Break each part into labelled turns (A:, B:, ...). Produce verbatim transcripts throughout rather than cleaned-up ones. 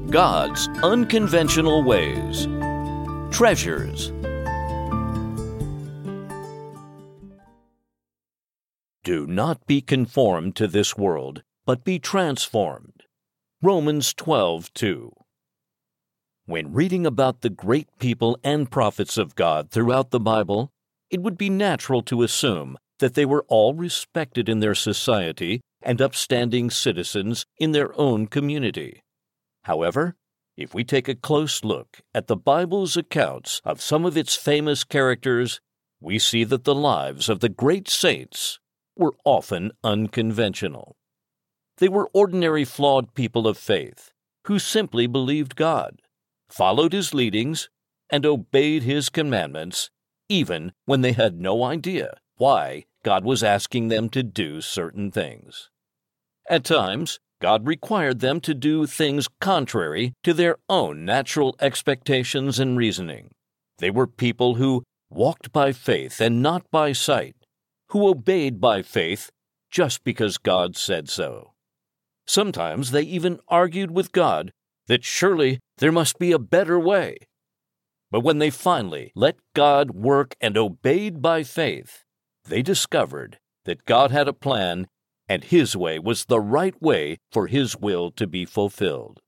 A: God's unconventional ways. Treasures. Do not be conformed to this world, but be transformed. Romans twelve two. When reading about the great people and prophets of God throughout the Bible, it would be natural to assume that they were all respected in their society and upstanding citizens in their own community. However, if we take a close look at the Bible's accounts of some of its famous characters, we see that the lives of the great saints were often unconventional. They were ordinary flawed people of faith who simply believed God, followed His leadings, and obeyed His commandments, even when they had no idea why God was asking them to do certain things. At times, God required them to do things contrary to their own natural expectations and reasoning. They were people who walked by faith and not by sight, who obeyed by faith just because God said so. Sometimes they even argued with God that surely there must be a better way. But when they finally let God work and obeyed by faith, they discovered that God had a plan and His way was the right way for His will to be fulfilled.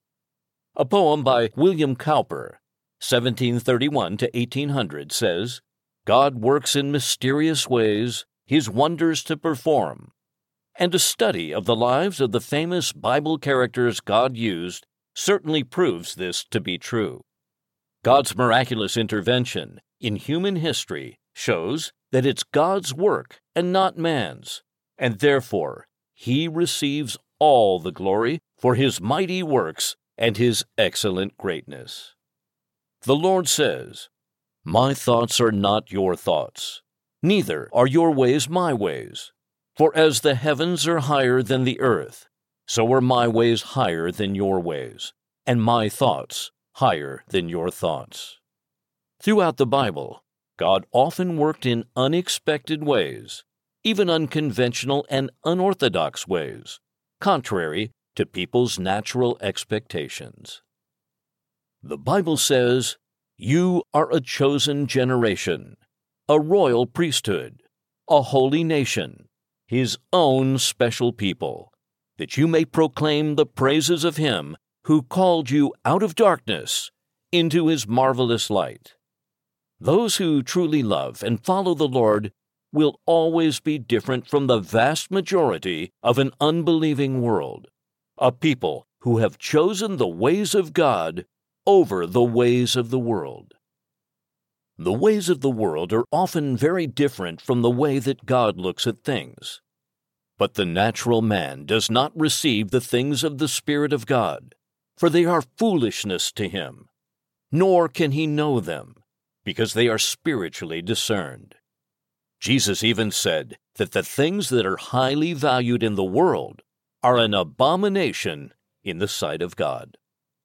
A: A poem by William Cowper, seventeen thirty-one to eighteen hundred, says, "God works in mysterious ways, His wonders to perform." And a study of the lives of the famous Bible characters God used certainly proves this to be true. God's miraculous intervention in human history shows that it's God's work and not man's, and therefore He receives all the glory for His mighty works and His excellent greatness. The Lord says, "My thoughts are not your thoughts, neither are your ways my ways. For as the heavens are higher than the earth, so are my ways higher than your ways, and my thoughts higher than your thoughts." Throughout the Bible, God often worked in unexpected ways, even unconventional and unorthodox ways, contrary to people's natural expectations. The Bible says, "You are a chosen generation, a royal priesthood, a holy nation, His own special people, that you may proclaim the praises of Him who called you out of darkness into His marvelous light." Those who truly love and follow the Lord will always be different from the vast majority of an unbelieving world, a people who have chosen the ways of God over the ways of the world. The ways of the world are often very different from the way that God looks at things. But the natural man does not receive the things of the Spirit of God, for they are foolishness to him, nor can he know them, because they are spiritually discerned. Jesus even said that the things that are highly valued in the world are an abomination in the sight of God.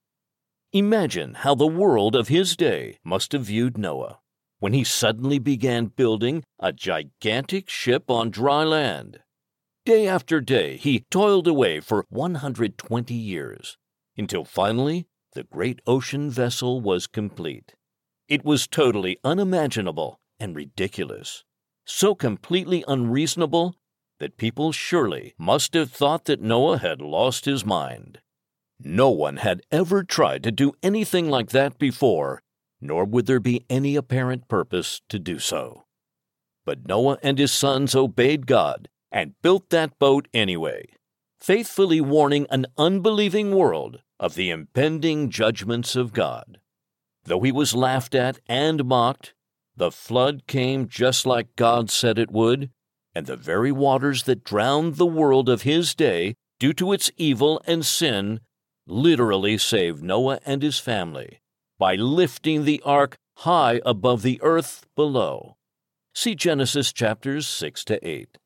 A: Imagine how the world of his day must have viewed Noah when he suddenly began building a gigantic ship on dry land. Day after day, he toiled away for one hundred twenty years, until finally the great ocean vessel was complete. It was totally unimaginable and ridiculous, so completely unreasonable that people surely must have thought that Noah had lost his mind. No one had ever tried to do anything like that before, nor would there be any apparent purpose to do so. But Noah and his sons obeyed God and built that boat anyway, faithfully warning an unbelieving world of the impending judgments of God. Though he was laughed at and mocked, the flood came just like God said it would, and the very waters that drowned the world of his day due to its evil and sin literally saved Noah and his family by lifting the ark high above the earth below. See Genesis chapters six to eight.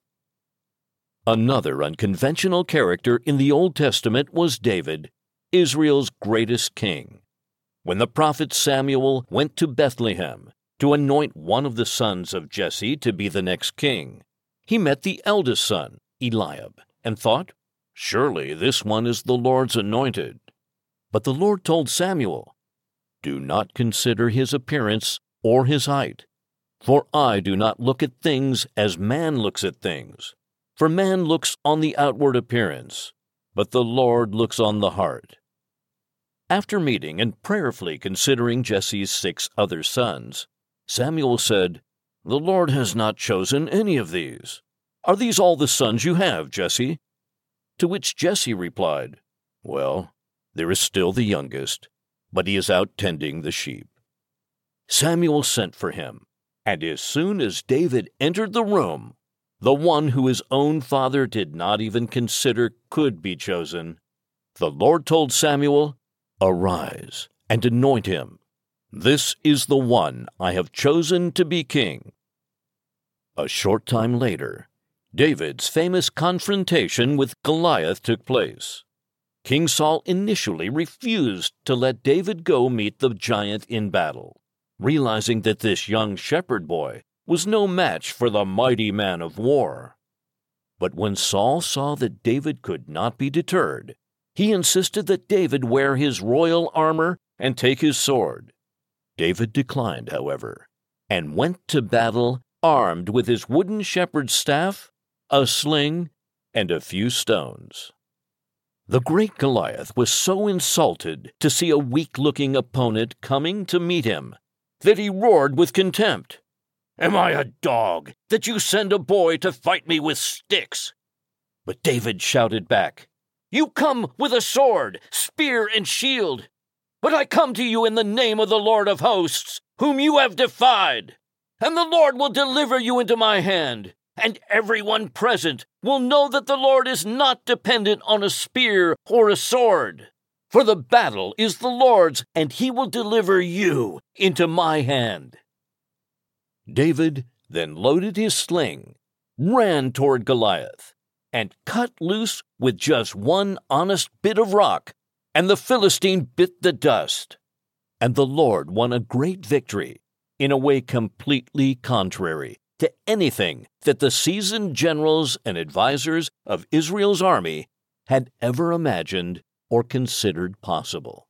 A: Another unconventional character in the Old Testament was David, Israel's greatest king. When the prophet Samuel went to Bethlehem to anoint one of the sons of Jesse to be the next king, he met the eldest son, Eliab, and thought, "Surely this one is the Lord's anointed." But the Lord told Samuel, "Do not consider his appearance or his height, for I do not look at things as man looks at things. For man looks on the outward appearance, but the Lord looks on the heart." After meeting and prayerfully considering Jesse's six other sons, Samuel said, "The Lord has not chosen any of these. Are these all the sons you have, Jesse?" To which Jesse replied, "Well, there is still the youngest, but he is out tending the sheep." Samuel sent for him, and as soon as David entered the room, the one who his own father did not even consider could be chosen, the Lord told Samuel, "Arise and anoint him. This is the one I have chosen to be king." A short time later, David's famous confrontation with Goliath took place. King Saul initially refused to let David go meet the giant in battle, realizing that this young shepherd boy was no match for the mighty man of war. But when Saul saw that David could not be deterred, he insisted that David wear his royal armor and take his sword. David declined, however, and went to battle armed with his wooden shepherd's staff, a sling, and a few stones. The great Goliath was so insulted to see a weak-looking opponent coming to meet him that he roared with contempt, "Am I a dog that you send a boy to fight me with sticks?" But David shouted back, "You come with a sword, spear, and shield, but I come to you in the name of the Lord of hosts, whom you have defied, and the Lord will deliver you into my hand, and everyone present will know that the Lord is not dependent on a spear or a sword. For the battle is the Lord's, and he will deliver you into my hand." David then loaded his sling, ran toward Goliath, and cut loose with just one honest bit of rock, and the Philistine bit the dust. And the Lord won a great victory in a way completely contrary to anything that the seasoned generals and advisors of Israel's army had ever imagined or considered possible.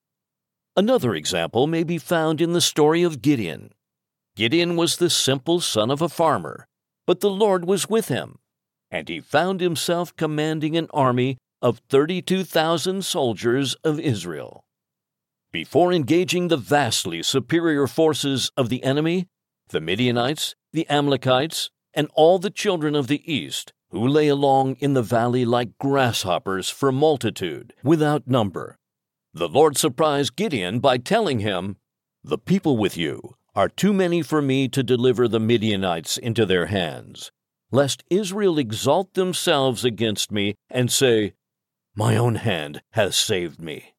A: Another example may be found in the story of Gideon. Gideon was the simple son of a farmer, but the Lord was with him, and he found himself commanding an army of thirty-two thousand soldiers of Israel. Before engaging the vastly superior forces of the enemy, the Midianites, the Amalekites, and all the children of the east, who lay along in the valley like grasshoppers for multitude, without number, the Lord surprised Gideon by telling him, "The people with you are too many for me to deliver the Midianites into their hands, lest Israel exalt themselves against me and say, 'My own hand has saved me.'"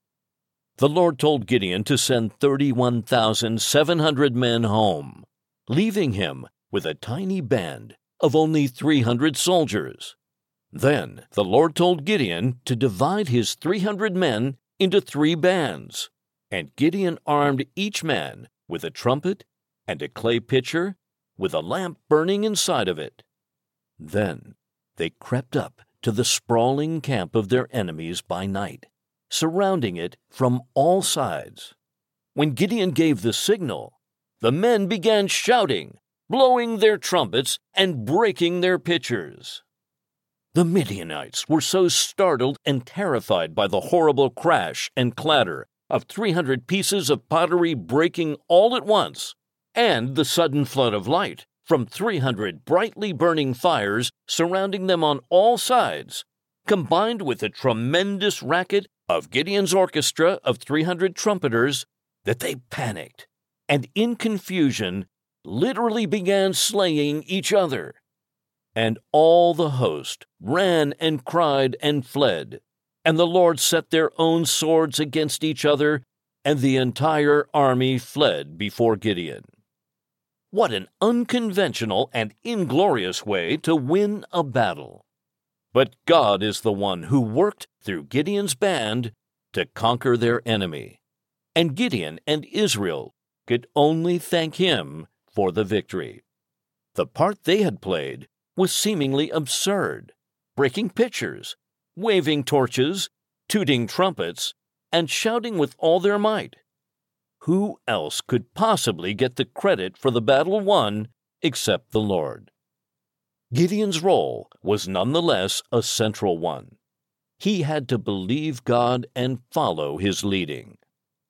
A: The Lord told Gideon to send thirty-one thousand seven hundred men home, leaving him with a tiny band of only three hundred soldiers. Then the Lord told Gideon to divide his three hundred men into three bands, and Gideon armed each man with a trumpet and a clay pitcher with a lamp burning inside of it. Then they crept up to the sprawling camp of their enemies by night, surrounding it from all sides. When Gideon gave the signal, the men began shouting, blowing their trumpets and breaking their pitchers. The Midianites were so startled and terrified by the horrible crash and clatter of three hundred pieces of pottery breaking all at once, and the sudden flood of light from three hundred brightly burning fires surrounding them on all sides, combined with the tremendous racket of Gideon's orchestra of three hundred trumpeters, that they panicked, and in confusion literally began slaying each other. And all the host ran and cried and fled, and the Lord set their own swords against each other, and the entire army fled before Gideon. What an unconventional and inglorious way to win a battle! But God is the one who worked through Gideon's band to conquer their enemy, and Gideon and Israel could only thank him for the victory. The part they had played was seemingly absurd, breaking pitchers, waving torches, tooting trumpets, and shouting with all their might. Who else could possibly get the credit for the battle won except the Lord? Gideon's role was nonetheless a central one. He had to believe God and follow His leading.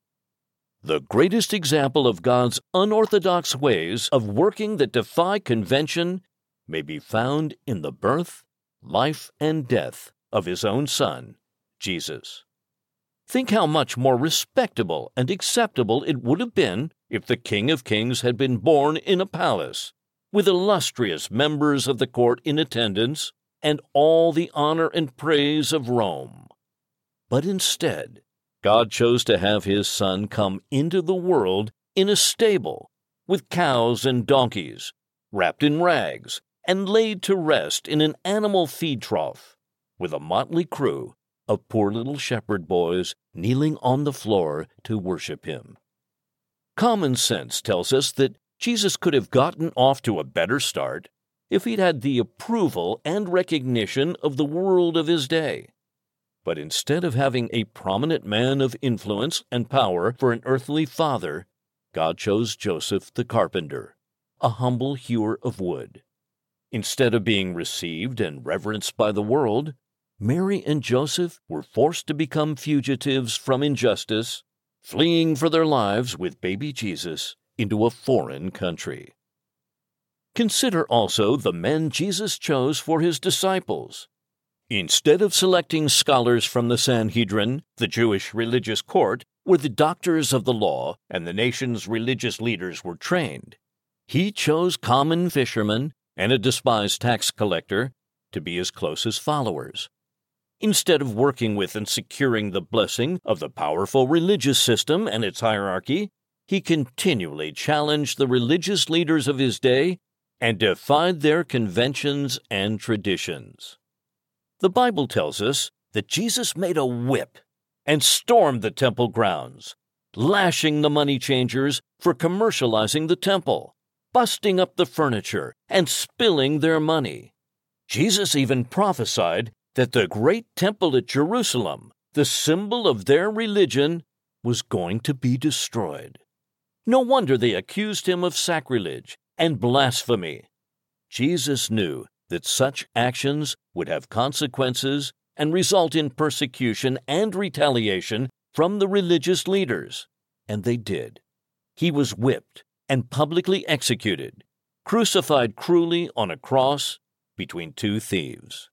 A: The greatest example of God's unorthodox ways of working that defy convention may be found in the birth, life, and death of His own Son, Jesus. Think how much more respectable and acceptable it would have been if the King of Kings had been born in a palace, with illustrious members of the court in attendance and all the honor and praise of Rome. But instead, God chose to have His Son come into the world in a stable, with cows and donkeys, wrapped in rags, and laid to rest in an animal feed trough, with a motley crew of poor little shepherd boys kneeling on the floor to worship Him. Common sense tells us that Jesus could have gotten off to a better start if He'd had the approval and recognition of the world of His day. But instead of having a prominent man of influence and power for an earthly father, God chose Joseph the carpenter, a humble hewer of wood. Instead of being received and reverenced by the world, Mary and Joseph were forced to become fugitives from injustice, fleeing for their lives with baby Jesus into a foreign country. Consider also the men Jesus chose for His disciples. Instead of selecting scholars from the Sanhedrin, the Jewish religious court, where the doctors of the law and the nation's religious leaders were trained, He chose common fishermen and a despised tax collector to be His closest followers. Instead of working with and securing the blessing of the powerful religious system and its hierarchy, He continually challenged the religious leaders of His day and defied their conventions and traditions. The Bible tells us that Jesus made a whip and stormed the temple grounds, lashing the money changers for commercializing the temple, busting up the furniture, and spilling their money. Jesus even prophesied that the great temple at Jerusalem, the symbol of their religion, was going to be destroyed. No wonder they accused Him of sacrilege and blasphemy. Jesus knew that such actions would have consequences and result in persecution and retaliation from the religious leaders, and they did. He was whipped and publicly executed, crucified cruelly on a cross between two thieves.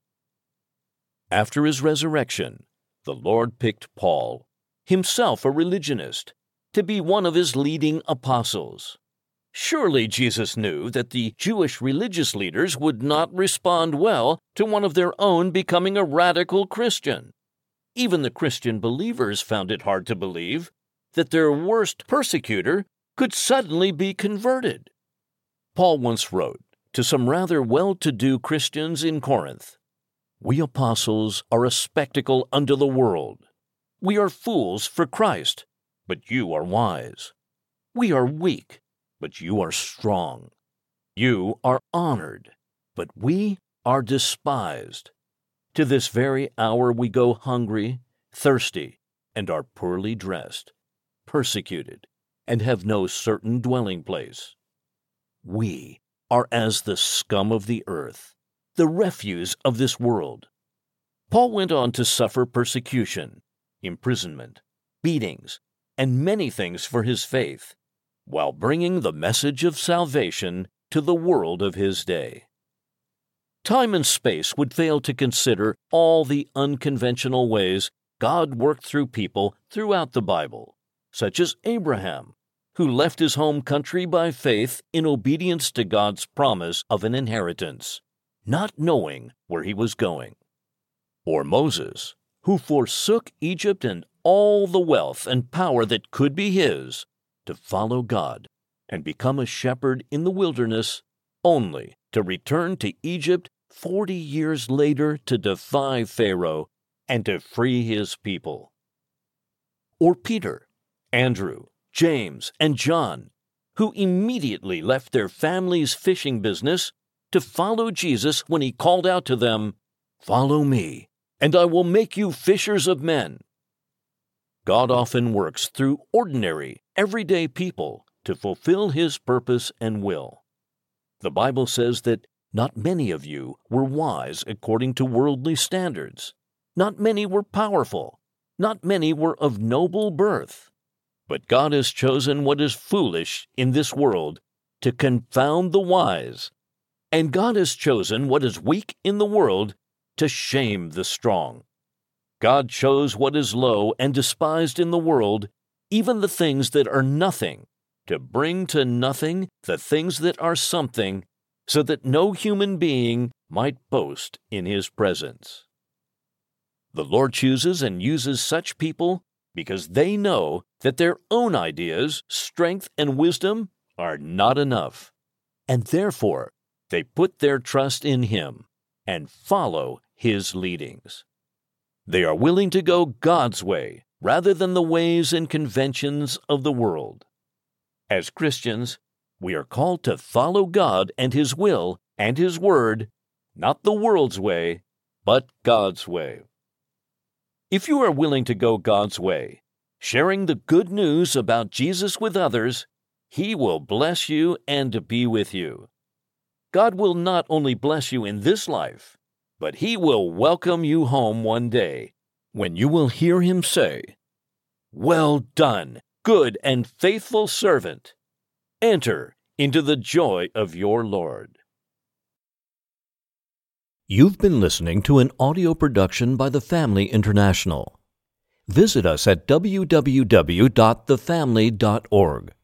A: After His resurrection, the Lord picked Paul, himself a religionist, to be one of His leading apostles. Surely Jesus knew that the Jewish religious leaders would not respond well to one of their own becoming a radical Christian. Even the Christian believers found it hard to believe that their worst persecutor could suddenly be converted. Paul once wrote to some rather well-to-do Christians in Corinth, "We apostles are a spectacle unto the world. We are fools for Christ, but you are wise. We are weak, but you are strong. You are honored, but we are despised. To this very hour we go hungry, thirsty, and are poorly dressed, persecuted, and have no certain dwelling place. We are as the scum of the earth, the refuse of this world." Paul went on to suffer persecution, imprisonment, beatings, and many things for his faith, while bringing the message of salvation to the world of his day. Time and space would fail to consider all the unconventional ways God worked through people throughout the Bible, such as Abraham, who left his home country by faith in obedience to God's promise of an inheritance, not knowing where he was going. Or Moses, who forsook Egypt and all the wealth and power that could be his to follow God and become a shepherd in the wilderness, only to return to Egypt forty years later to defy Pharaoh and to free his people. Or Peter, Andrew, James, and John, who immediately left their family's fishing business to follow Jesus when he called out to them, "Follow me, and I will make you fishers of men." God often works through ordinary, everyday people to fulfill His purpose and will. The Bible says that not many of you were wise according to worldly standards. Not many were powerful. Not many were of noble birth. But God has chosen what is foolish in this world to confound the wise, and God has chosen what is weak in the world to shame the strong. God chose what is low and despised in the world, even the things that are nothing, to bring to nothing the things that are something, so that no human being might boast in His presence. The Lord chooses and uses such people because they know that their own ideas, strength, and wisdom are not enough, and therefore they put their trust in Him and follow His leadings. They are willing to go God's way rather than the ways and conventions of the world. As Christians, we are called to follow God and His will and His word, not the world's way, but God's way. If you are willing to go God's way, sharing the good news about Jesus with others, He will bless you and be with you. God will not only bless you in this life, but He will welcome you home one day when you will hear Him say, "Well done, good and faithful servant. Enter into the joy of your Lord." You've been listening to an audio production by The Family International. Visit us at w w w dot the family dot org.